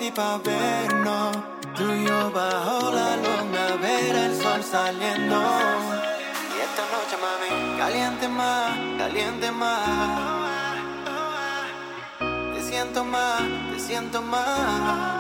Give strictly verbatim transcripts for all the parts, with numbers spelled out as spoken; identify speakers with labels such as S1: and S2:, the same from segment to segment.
S1: ready pa' vernos. Tú y yo bajo la luna, ver el sol saliendo. Y esta noche, mami, caliente más, caliente más. Te siento más, te siento más.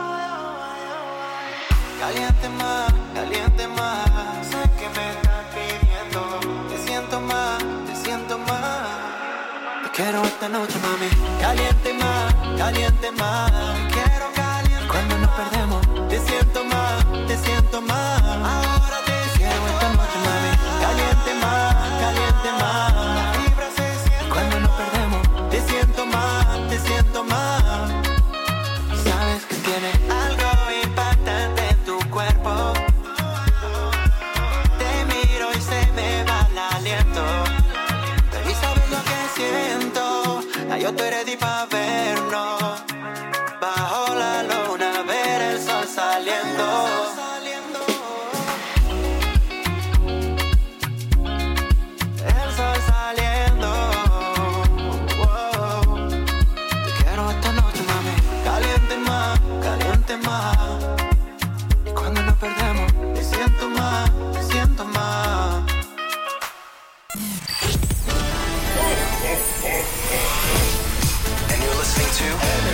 S1: Caliente más, caliente más. Sé que me estás pidiendo. Te siento más, te siento más. Te quiero esta noche, mami. Caliente más, caliente más. Te quiero caliente. Cuando nos perdemos, te siento más, te siento más. Ahora te quiero esta noche, mami. Caliente más, caliente más. La vibra se siente. Cuando nos perdemos, te siento más, te siento más. Sabes que tiene algo impactante en tu cuerpo. Te miro y se me va el aliento. Y sabes lo que siento. Ay, yo estoy ready pa' vernos. Bajo la luna, ver el sol saliendo. El sol saliendo. Wow. Te quiero esta noche, mami. Caliente más, caliente más. Y cuando nos perdemos, te siento más, te siento más.
S2: And you're listening to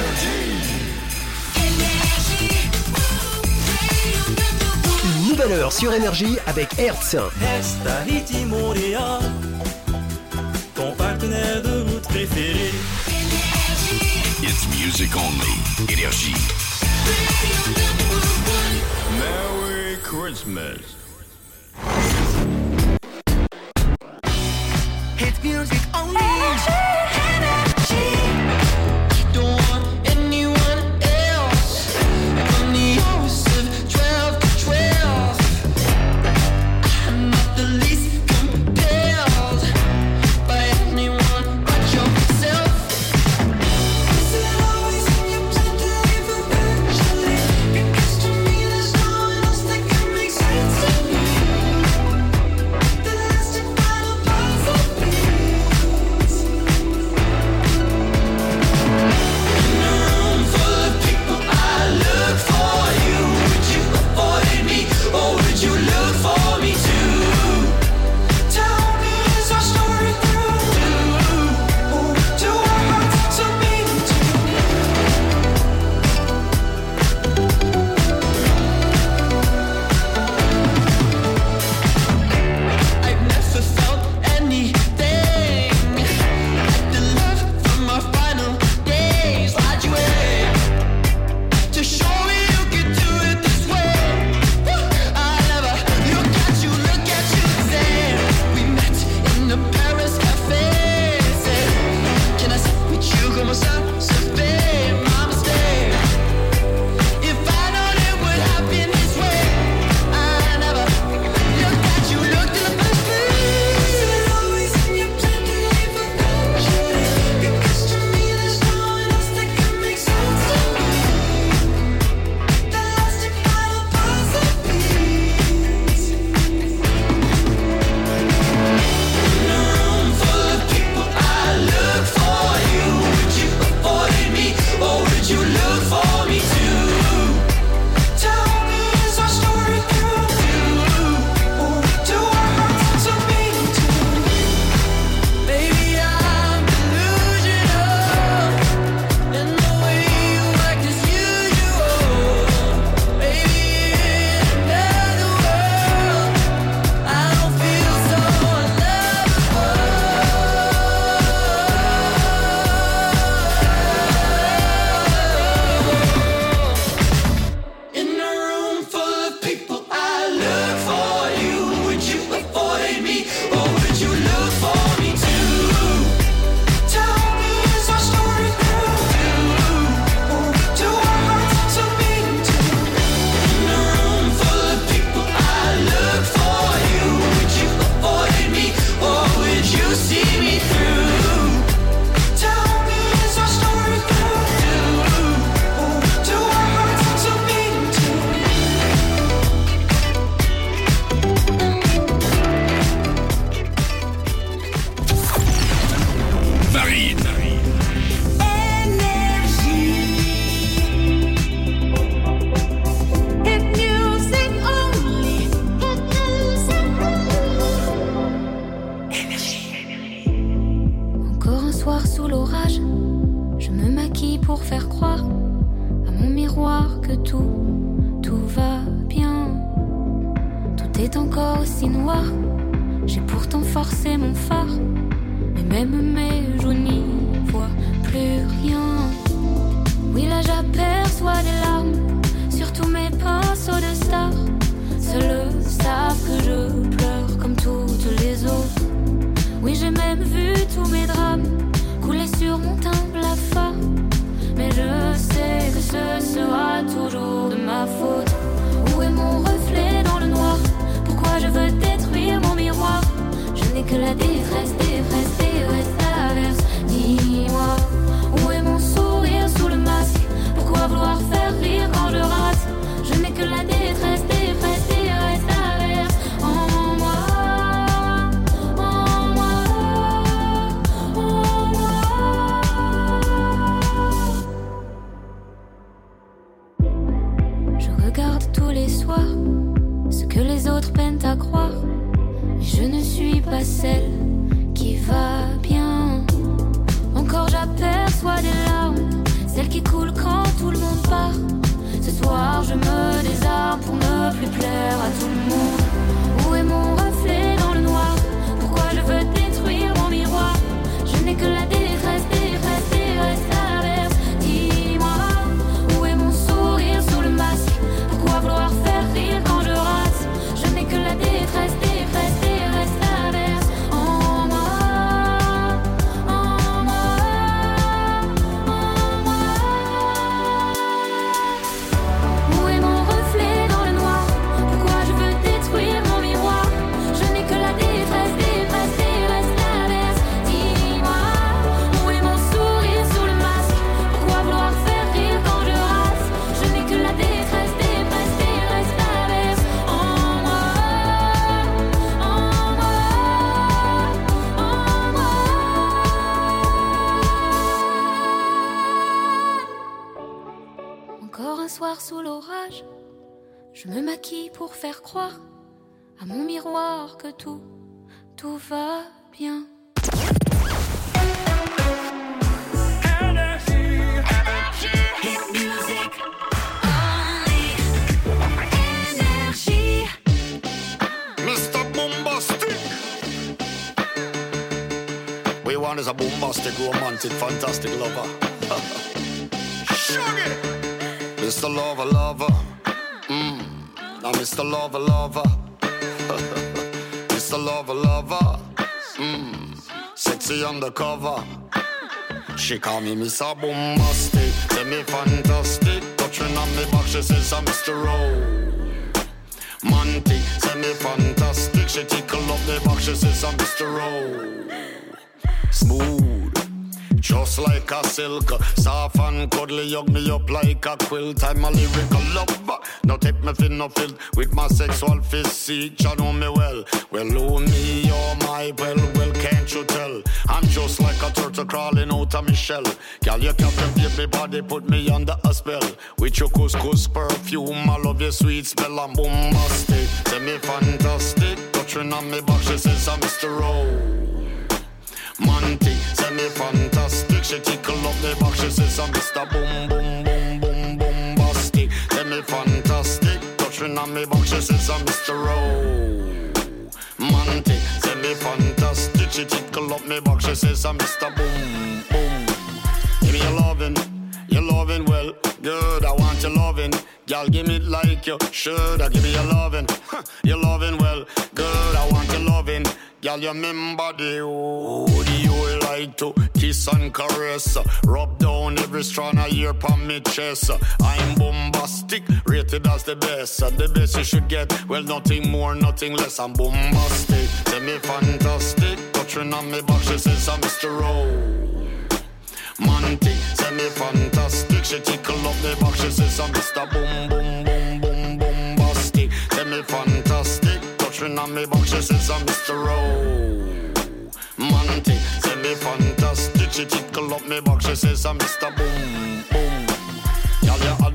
S3: Une nouvelle heure sur Énergie avec Hertz.
S4: Hertz Tahiti Montréal, ton partenaire de route préféré.
S5: It's music only. Énergie.
S4: Merry Christmas.
S1: It's music only. Don't want anyone else. On the hours of twelve to twelve. I'm not the least compelled by anyone but yourself. Is it always in your plan to leave eventually? Because to me there's no one else that can make sense to
S6: que tout, tout va bien. Tout est encore aussi noir. J'ai pourtant forcé mon phare, mais même mes joues n'y voient plus rien. Oui, là j'aperçois des larmes sur tous mes pinceaux de stars. Seuls savent que je pleure comme toutes les autres. Oui, j'ai même vu tous mes drames couler sur mon teint blafard. Mais je sais que ce sera toujours de ma faute. Où est mon reflet dans le noir? Pourquoi je veux détruire mon miroir? Je n'ai que la détresse, détresse, détresse, traverse. Dis-moi, où est mon sourire sous le masque? Pourquoi vouloir faire rire quand je rate? Je n'ai que la détresse, détresse, détresse, traverse. En moi, en moi, en moi. Je regarde tous les soirs ce que les autres peinent à croire. Mais je ne suis pas celle qui va bien. Encore j'aperçois des larmes, celles qui coulent quand tout le monde part. Ce soir je me désarme pour ne plus plaire à tout le monde. Où est mon reflet dans le noir? Pourquoi je veux détruire mon miroir? Je n'ai que la détresse, détresse, détresse, traverse. Dis-moi, où est mon sourire sous le masque? Pourquoi vouloir faire rire quand je rate? Je n'ai que la détresse, détresse, détresse, traverse. En moi, en moi, en moi. Où est mon reflet dans le noir? Pourquoi je veux détruire mon miroir? Je n'ai que la détresse, détresse, détresse, traverse. Dis-moi, où est mon sourire sous le masque? Pourquoi vouloir faire rire quand je rate? Je n'ai que la détresse, détresse, détresse, traverse. En moi, en moi, en moi. Encore un soir sous l'orage, je me maquille pour faire croire à mon miroir que tout, tout va bien.
S7: Mister Bombastic. We want is a bombastic, romantic, fantastic lover. Shaggy. Mister Lover, lover. Mm. Now Mister Lover, lover. Mister Lover, lover. Mm. Sexy undercover. She call me Mister Bombastic. Tell me fantastic. Touching on me back, she says I'm Mister Romantic. Tell me fantastic. She tickle up the back, she says I'm Mister Smooth, just like a silk. Soft and cuddly, hug me up like a quilt. I'm a lyrical lover. Now take me fin no filled with my sexual physique. You know me well. Well, oh me, oh my, well, well, can't you tell? I'm just like a turtle crawling out of my shell. Girl, you captivate me body, put me under a spell. With your couscous perfume, I love your sweet smell. I'm bombastic, tell me fantastic. Touching on me back, she says I'm Mister Romantic, tell me fantastic. She tickle up the back, she says I'm Mister Boom, boom, boom, boom, bombastic. Tell me fantastic. Touching on me back, she says I'm Mister Romantic. Tell me fantastic. She tickle up me back, she says I'm Mister Boom, boom. Give me your lovin', your lovin' well, good. I want your lovin', girl, give me it like you should. I give me your lovin', huh, your lovin' well, good. I want your lovin'. Girl, you remember the oh, the you like to kiss and caress, rub down every strand of hair on me chest. I'm bombastic, rated as the best, the best you should get. Well, nothing more, nothing less. I'm bombastic, tell me fantastic. Touching on me back, she says I'm Mister Romantic, tell me fantastic. She tickle up the back, she says I'm Mister Boom, boom, boom, boom, bombastic. Tell me fantastic. Touching on me back, she says I'm Mister Romantic. Tell me fantastic. She tickle up me back, she says I'm Mister Boom, boom. Girl, you had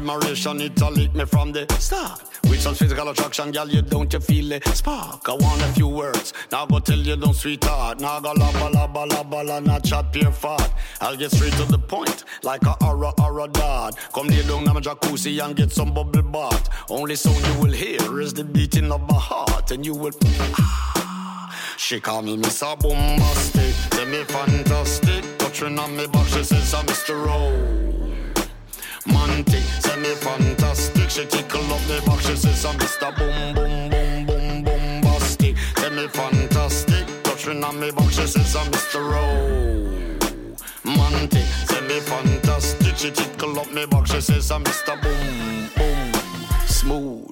S7: admiration, it all lit me from the start. With some physical attraction, girl, you don't you feel the spark? I want a few words, now go tell you don't sweetheart. Now go la ba la ba la ba la, not chat pure fart. I'll get straight to the point, like a aura aura dart. Come lay down on my jacuzzi and get some bubble bath. Only sound you will hear is the beating of my heart, and you will. Ah. She call me Mister Bombastic, tell me fantastic. Touching on me back, she says I'm Mister Romantic, say me fantastic. She tickle up me back, she says I'm Mister Boom Boom Boom Boom Bombastic. Say me fantastic, touching on me back, she says I'm Mister Romantic, say me fantastic. She tickle up me back, she says I'm Mister Boom Boom Smooth.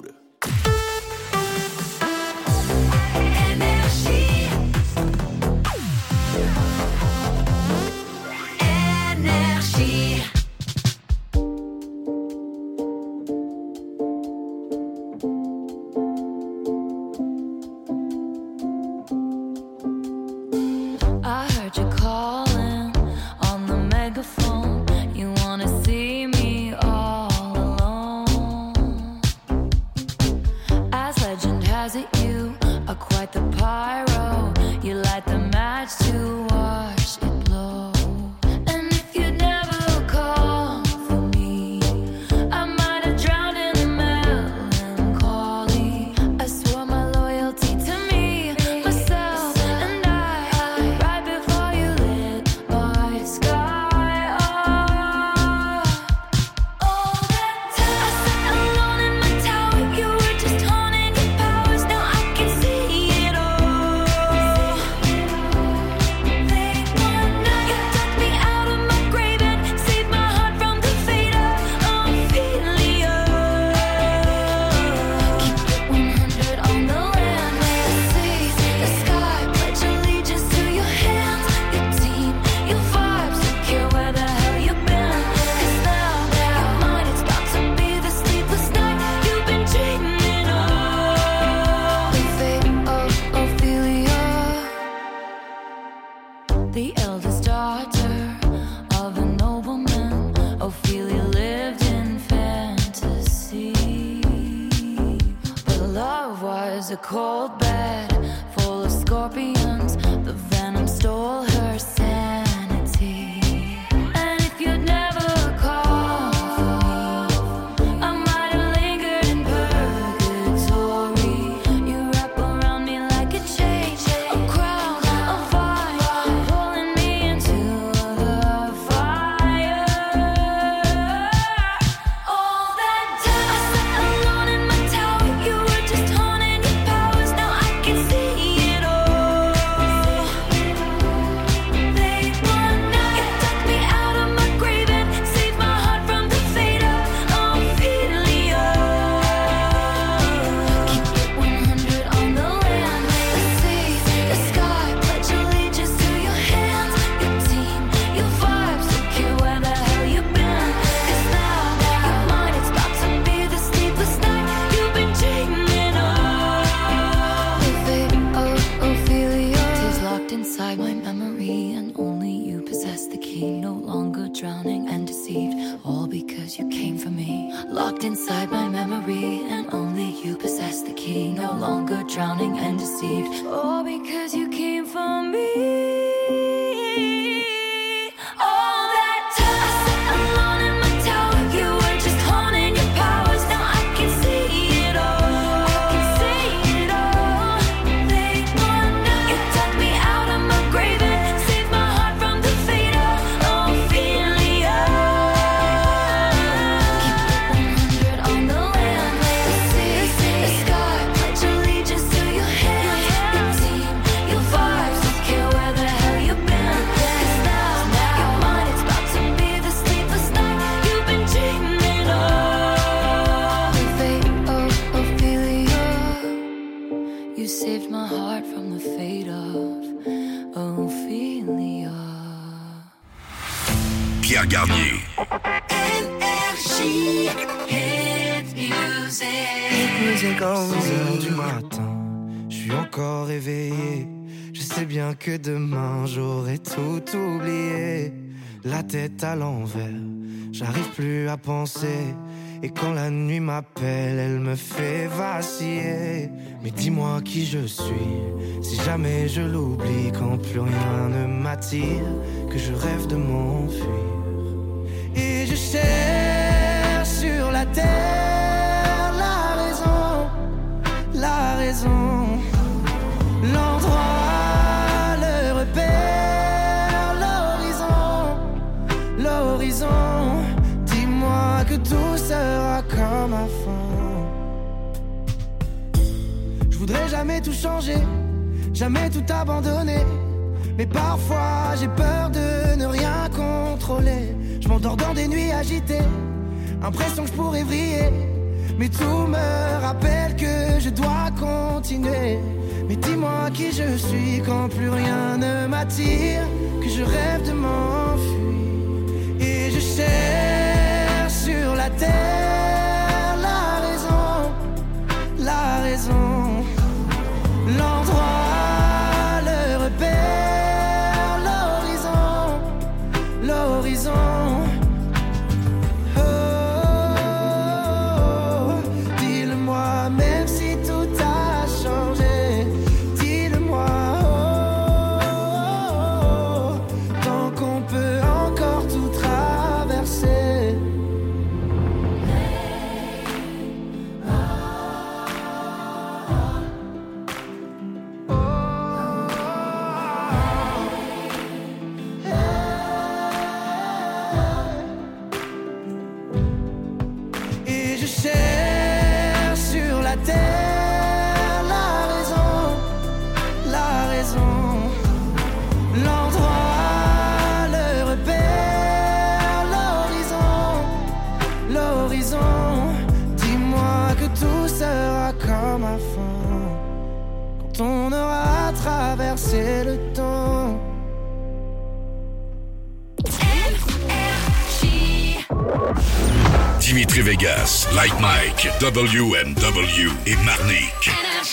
S5: Pierre Garnier.
S8: Énergie, hit music.
S9: Hit music à onze heures du matin. Je suis encore réveillé. Je sais bien que demain j'aurai tout oublié. La tête à l'envers, j'arrive plus à penser. Et quand la nuit m'appelle, elle me fait vaciller. Mais dis-moi qui je suis, si jamais je l'oublie, quand plus rien ne m'attire, que je rêve de m'enfuir. Et je cherche sur la terre la raison, la raison, l'endroit, le repère, l'horizon, l'horizon. Dis-moi que tout sera comme avant. Je voudrais jamais tout changer, jamais tout abandonner. Mais parfois j'ai peur de ne rien contrôler. Je m'endors dans des nuits agitées, impression que je pourrais vriller. Mais tout me rappelle que je dois continuer. Mais dis-moi qui je suis quand plus rien ne m'attire, que je rêve de m'enfuir. Et je cherche sur la terre la raison, la raison, l'endroit, le repère, l'horizon, l'horizon. Oh, dis-le-moi même si tout a changé. Dis-le-moi, oh, tant qu'on peut encore tout traverser. Et je cherche sur la terre la raison, la raison, l'endroit, le repère, l'horizon, l'horizon. Dis-moi que tout sera comme avant, quand on aura traversé le temps.
S5: Dimitri Vegas, Like Mike, W M W et Marnik.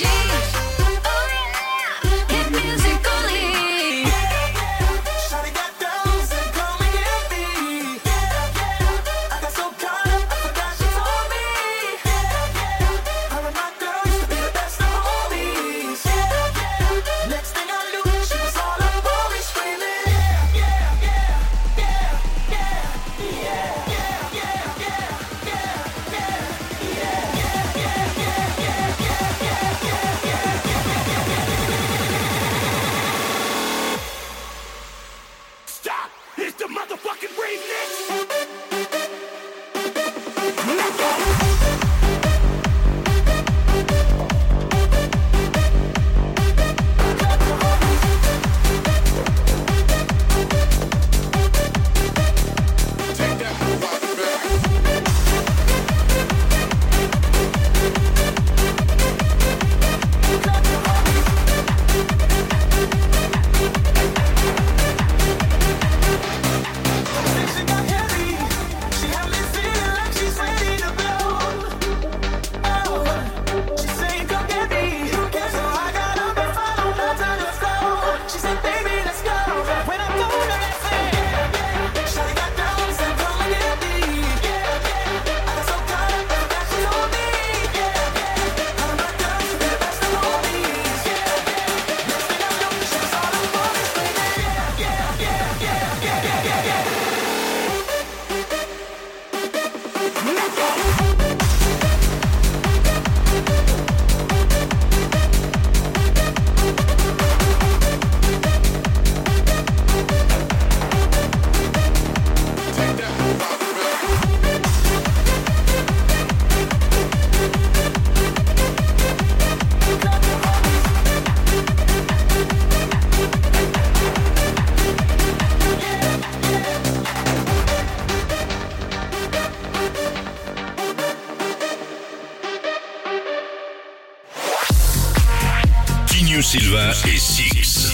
S5: Sylvain et Six.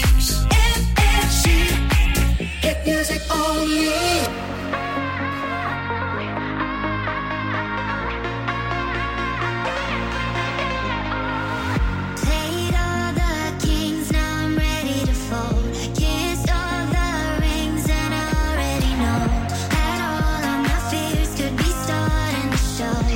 S8: Hit music only.
S6: Played all the kings, now I'm ready to fold. Kissed all the rings and I already know that all of my fears could be starting to show.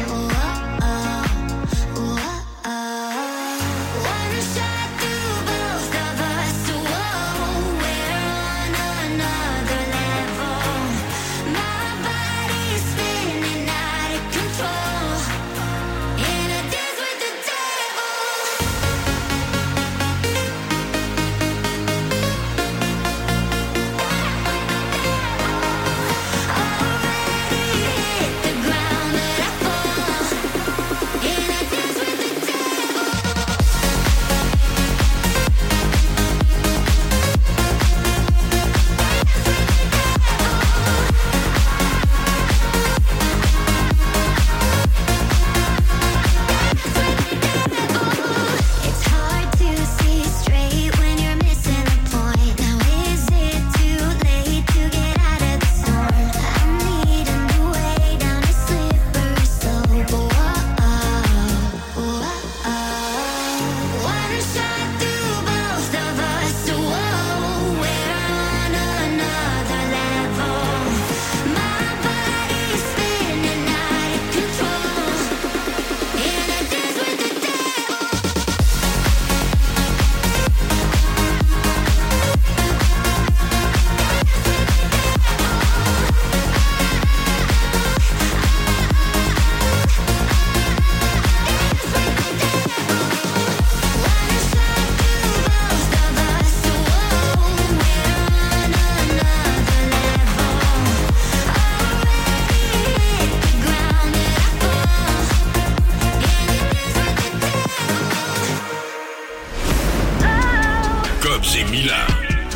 S5: Mila.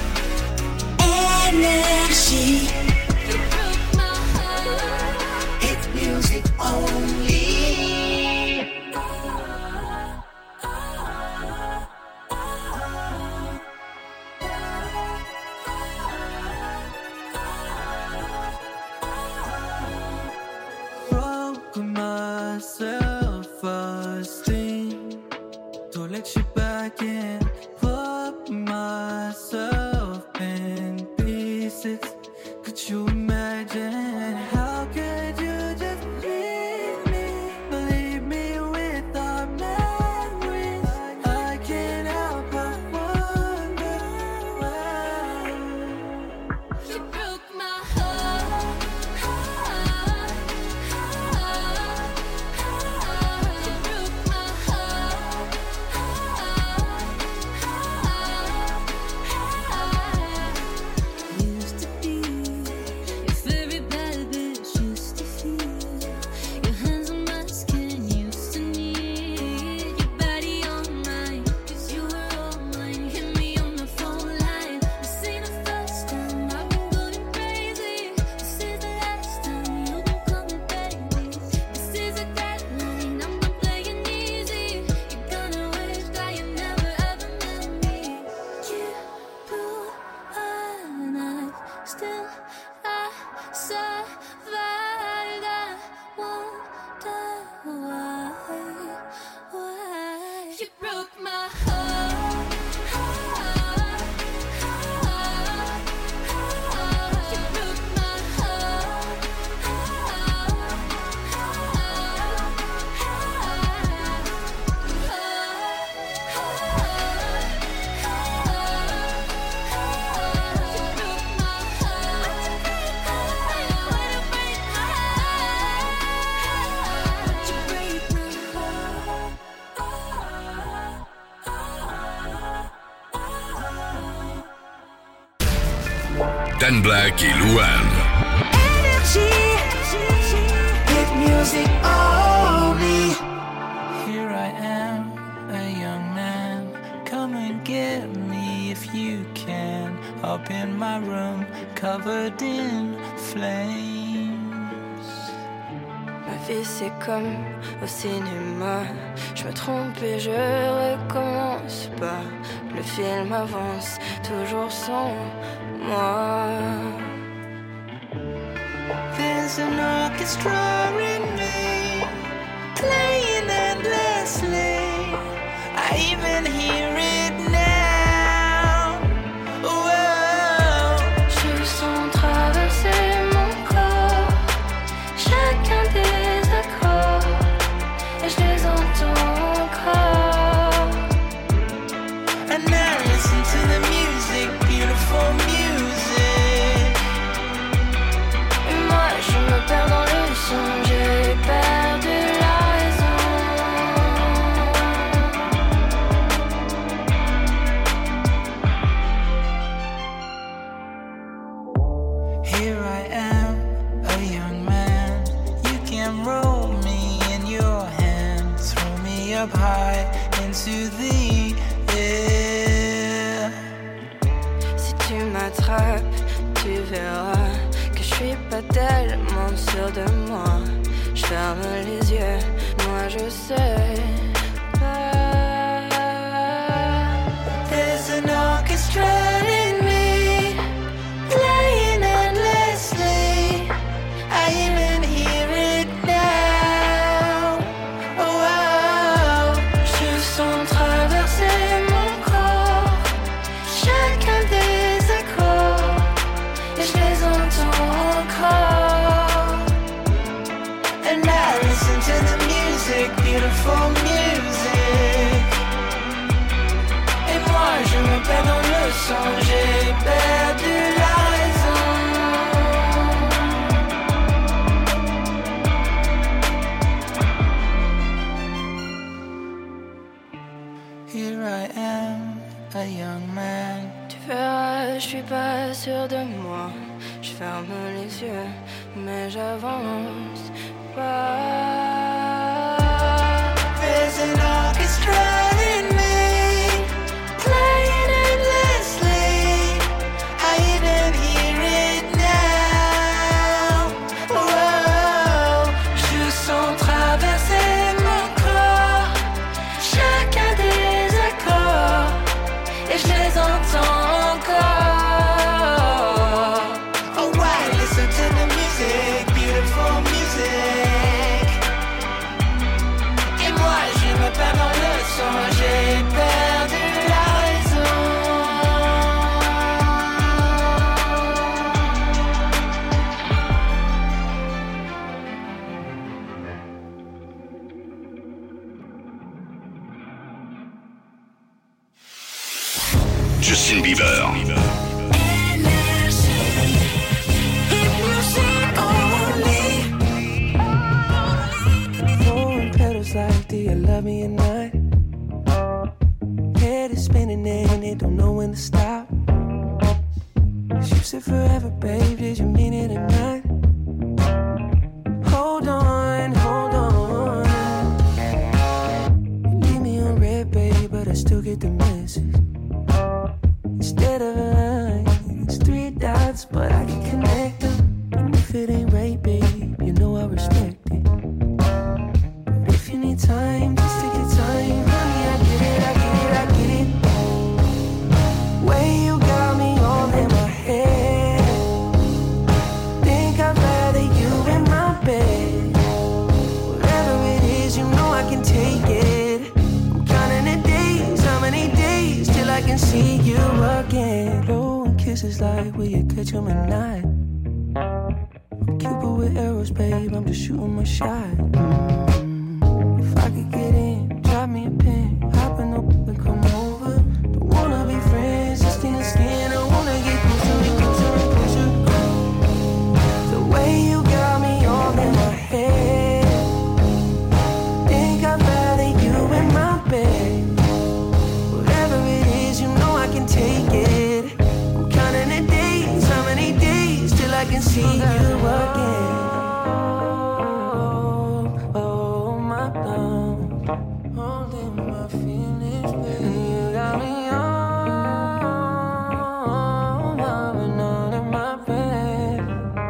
S8: Energy. Hit music only.
S10: Broke my self-esteem. Don't let you back in. Put myself in pieces. Could you imagine? How could you just leave me? Leave me with our memories. I can't help but wonder why.
S6: You broke my heart. You broke my heart. Used to be your very bad bitch. Used to feel your hands on my skin. Used to need your body on mine. 'Cause you were all mine. Hit me on the phone line. This ain't the first time I've been going crazy. This is the last time you've been coming, baby. This is a deadline. I'm not playing easy. You're gonna wish that you never ever met me. You blew a knife. Still I survived. I wonder why. Why you broke my heart. You broke my heart.
S5: Dan Black et Luan.
S8: Hit music only.
S10: Here I am, a young man. Come and get me if you can. Up in my room, covered in flames.
S11: Ma vie c'est comme au cinéma. Je me trompe et je recommence pas. Le film avance toujours sans moi.
S10: There's an orchestra in me, playing endlessly. I even hear it now. Whoa.
S6: Je sens traverser mon corps chacun des accords et je les entends encore.
S10: And now listen to the music, beautiful music.
S6: Et moi je me perds dans le son, j'ai perdu la raison.
S10: Here I am, a young man. You can roll me in your hand, throw me up high into the air.
S11: Si tu m'attrapes, tu verras que je suis pas tellement sûre de moi. Je ferme les yeux, moi je sais pas.
S10: There's an orchestra in me, playing endlessly. I even hear it now. Oh, wow.
S6: Je sens traverser mon corps chacun des accords et je les entends encore.
S10: And I listen to the music, beautiful music. Et moi je me perds dans le son, j'ai perdu la raison. Here I am, a young man.
S11: Tu verras, je suis pas sûre de moi. Je ferme les yeux, mais j'avance pas.
S10: There's an orchestra in me, playing endlessly.
S5: Justin Bieber.
S10: Throwing petals like, do you love me or not? Head is spinning and it don't know when to stop. You said forever, babe, did you mean it or not? Hold on, hold on. You leave me on red, babe, but I still get the message. Instead of a line, it's three dots, but I can connect them. And if it ain't right, babe, you know I respect it. But if you need time, just take your time. Honey, I get it, I get it, I get it. Way you got me all in my head. Think I'd rather you in my bed. Whatever it is, you know I can take it. I'm counting the days, how many days till I can see you again. Blowing kisses like, will you catch 'em or not? I'm Cupid with arrows, babe, I'm just shooting my shot. Mm. If I could get in, drop me a pin, hop in the and come over. Don't wanna be friends, just in the skin. I wanna get closer, closer, closer. The way you got me all in my head. Think I'd rather you in my bed. Whatever it is, you know I can take it. I'm counting the days, how many days till I can see you again. Oh, oh my God, holding my feelings, baby. And you got me all loving all in my bed.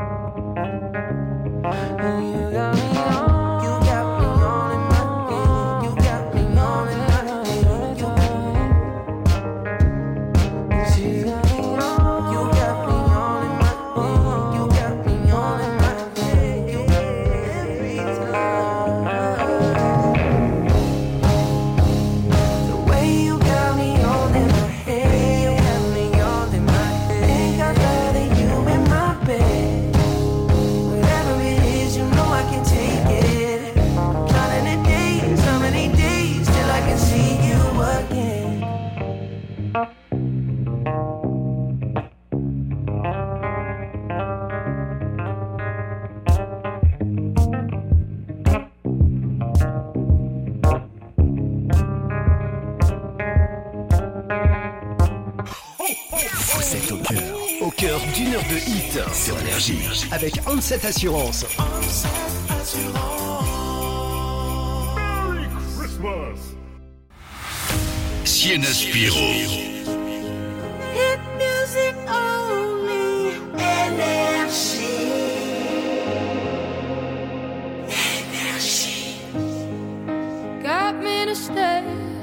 S10: And you got me all, you got me all in my head. You got me all in my head. You got me all, you got me all in my head. You got me all in my head. Every time. The way you got me all in my head. You got me all in my head. Think I'd rather you in my bed. Whatever it is, you know I can take it. Counting the days, how many days till I can see you again.
S3: Vous êtes au cœur, au cœur d'une heure de hit sur Énergie avec Onset Assurance.
S5: Sienna Spiro.
S8: Hit music only. Énergie. Énergie.
S6: Got me to stay.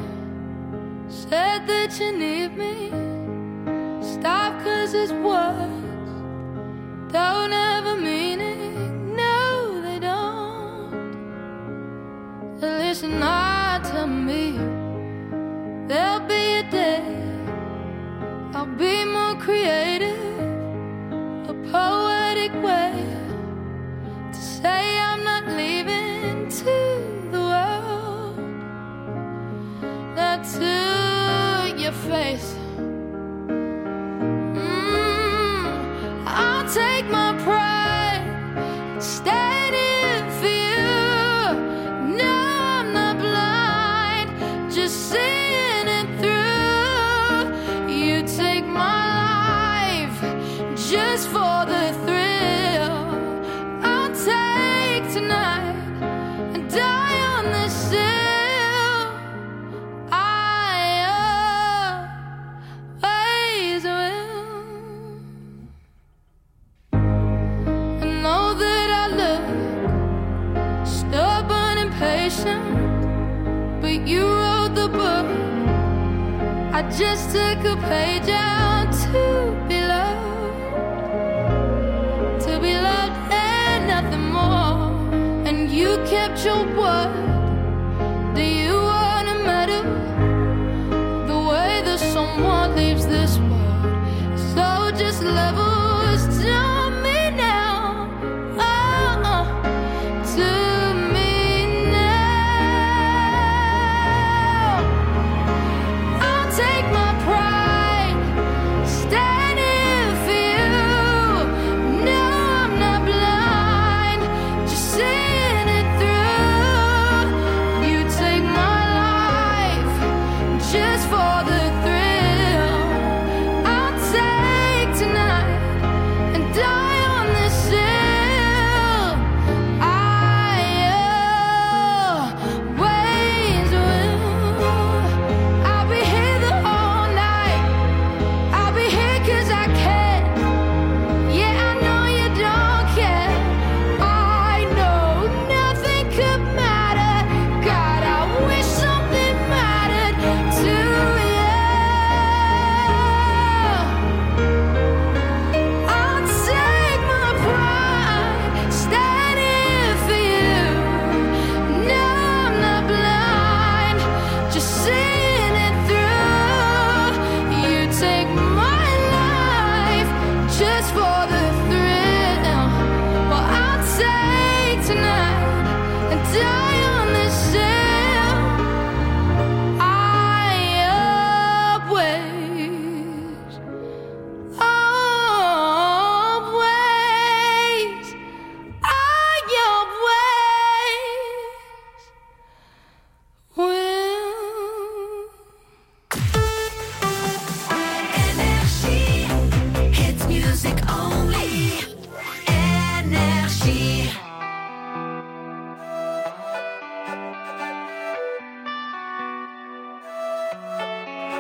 S6: Said that you need me. Stop, cause it's words don't have a meaning. No, they don't. Listen hard to me. There'll be a day I'll be more creative, a poetic way to say I'm not leaving to the world. Not to your face. Mm, I'll take my pride, stand in for you. No, I'm not blind, just seeing it through. You take my life just for the thrill. I'll take tonight and die on this hill. I always will. I know that I look stubborn and patient, but you wrote the book. I just took a page out to be loved, to be loved and nothing more. And you kept your word. Do you want a medal? The way that someone leaves this world. So just levels to me now. Oh, to me now. I'll take my pride,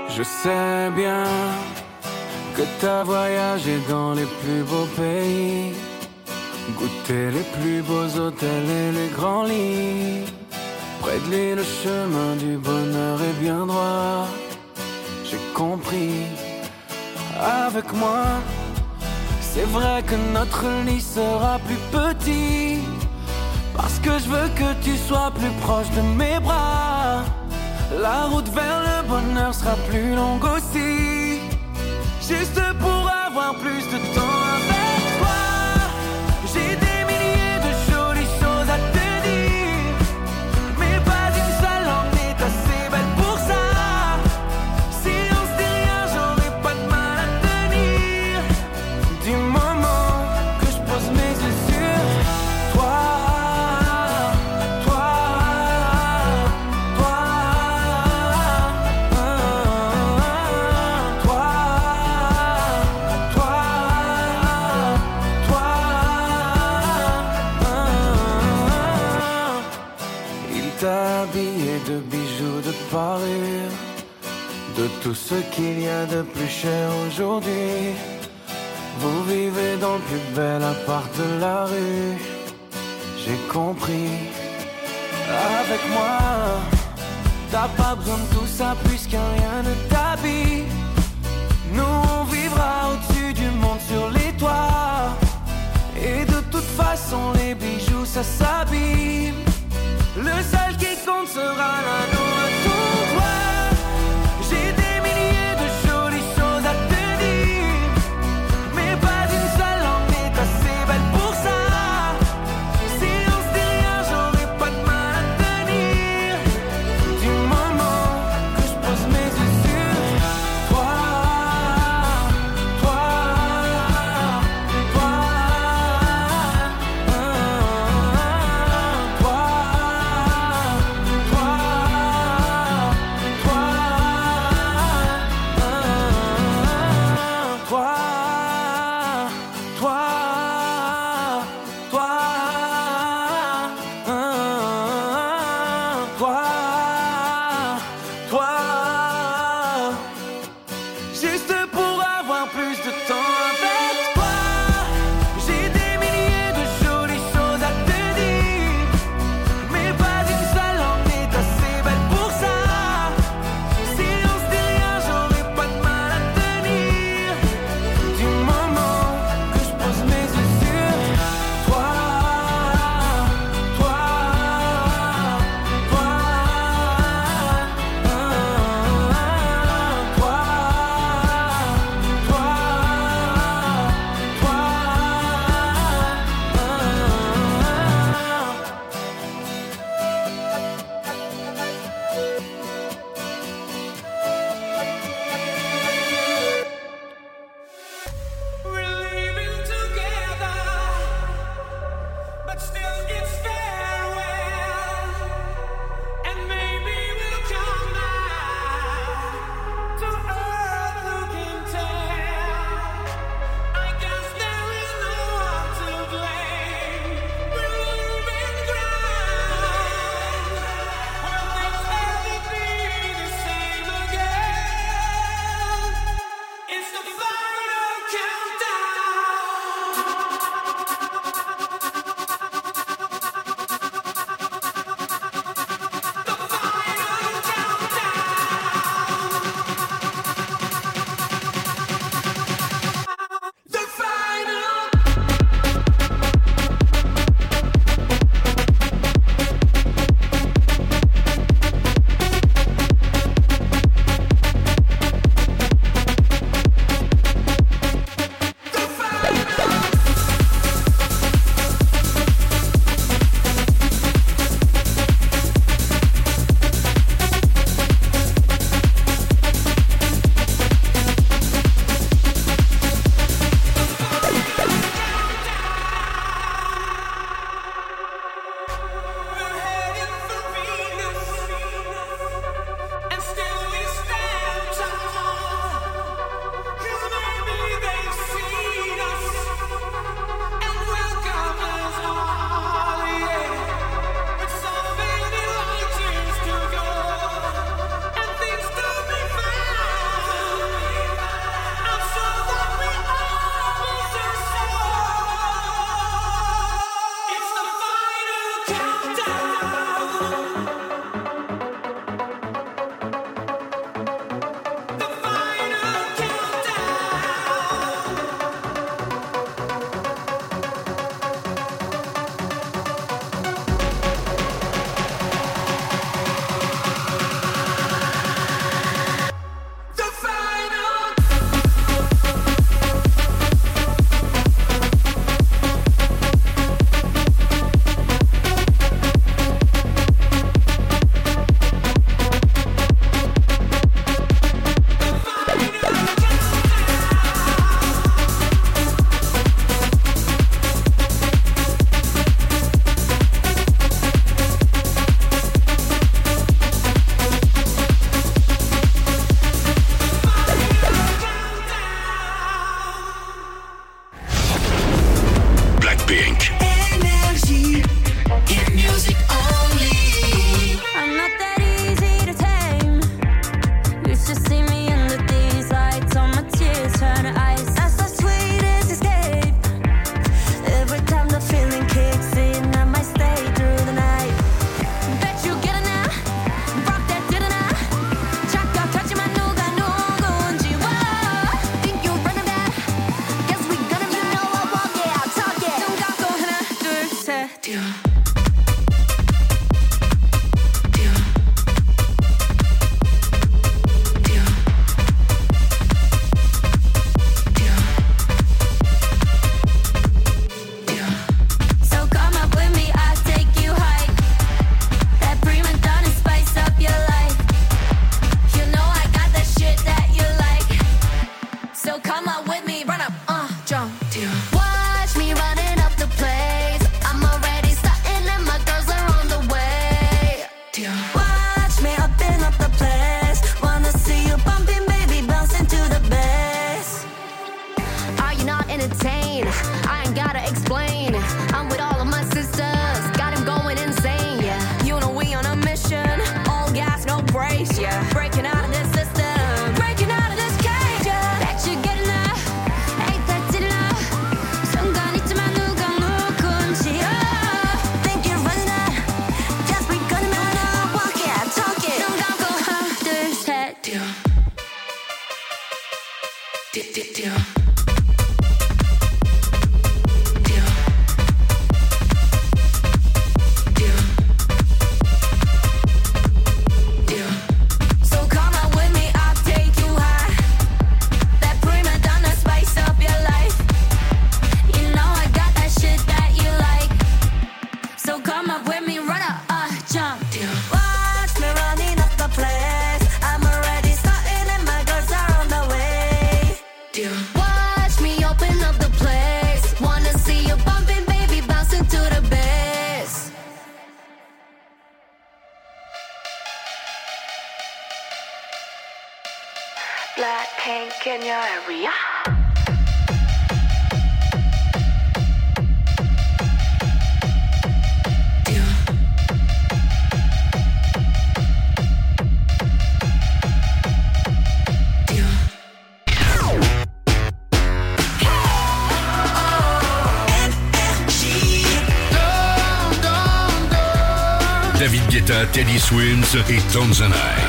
S12: Je sais bien que t'as voyagé dans les plus beaux pays, goûté les plus beaux hôtels et les grands lits. Près de lui, le chemin du bonheur est bien droit. J'ai compris. Avec moi, c'est vrai que notre lit sera plus petit, parce que je veux que tu sois plus proche de mes bras. La route vers le bonheur sera plus longue aussi, juste pour avoir plus de temps avec toi. J'ai des milliers de jolies choses à te dire, mais pas une seule en est assez belle pour ça. Si on se dit rien, j'aurai pas de mal à tenir, du moment que je pose mes yeux sur toi. Habillé de bijoux, de parures, de tout ce qu'il y a de plus cher aujourd'hui. Vous vivez dans le plus bel appart de la rue. J'ai compris. Avec moi, t'as pas besoin de tout ça puisqu'un rien ne t'habille. Nous on vivra au-dessus du monde sur les toits, et de toute façon les bijoux ça s'abîme. Le seul qui compte sera l'anneau à ton doigt. J'ai des milliers de jolies choses à te dire, mais pas une seule en est assez belle pour ça. Si on se dit rien, j'aurai pas de mal à tenir, du moment que je pose mes yeux sur toi. Toi, toi, toi, toi.
S11: Blackpink in your area.
S5: David Guetta, Teddy Swims et Tanzanite.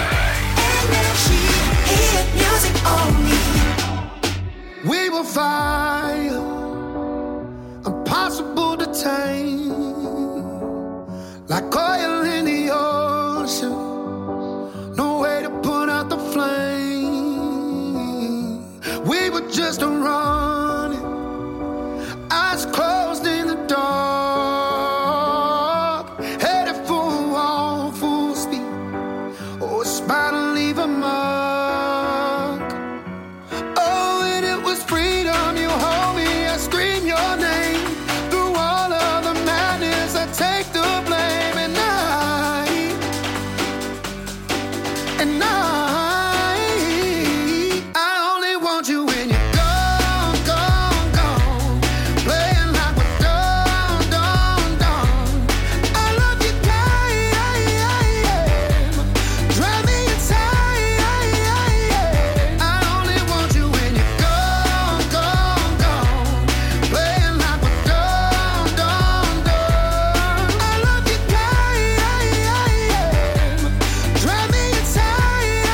S9: We will fire, impossible to tame, like oil in the ocean, no way to put out the flame. We were just running, eyes closed in the dark, headed for a wall, full speed, oh, it's about to leave a mark. Drive me inside.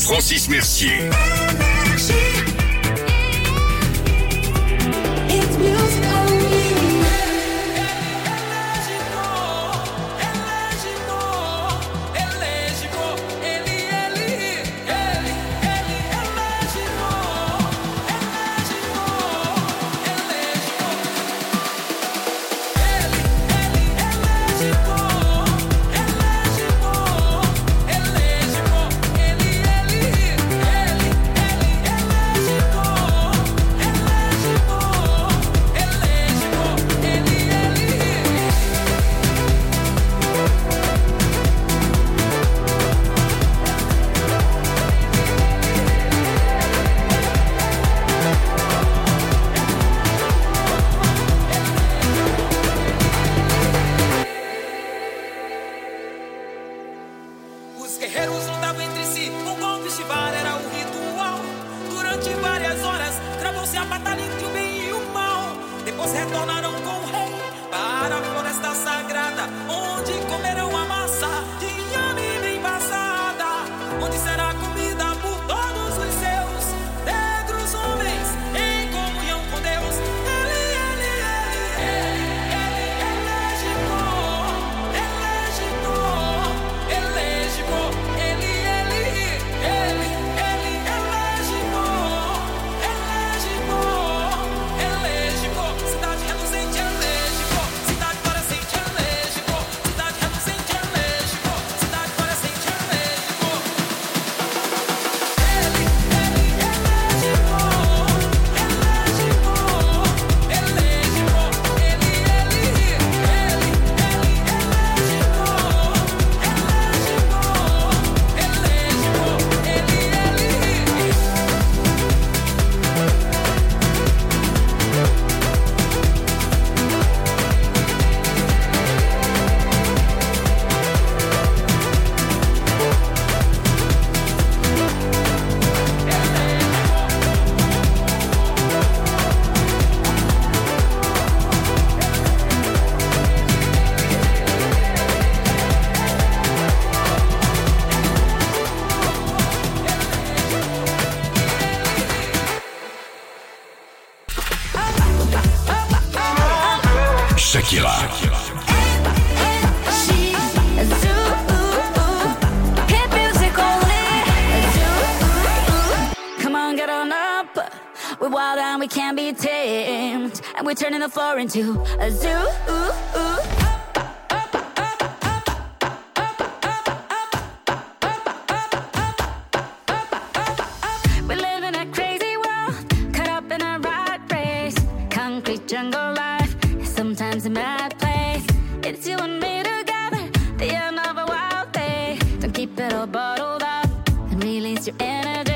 S5: Francis Mercier.
S8: It's music only.
S5: Shakira.
S6: Come on, get on up. We're wild and we can't be tamed, and we're turning the floor into a zoo. We live in a crazy world, caught up in a rat race. Concrete jungle life, sometimes a mad place. It's you and me together, the end of a wild day. Don't keep it all bottled up and release your energy.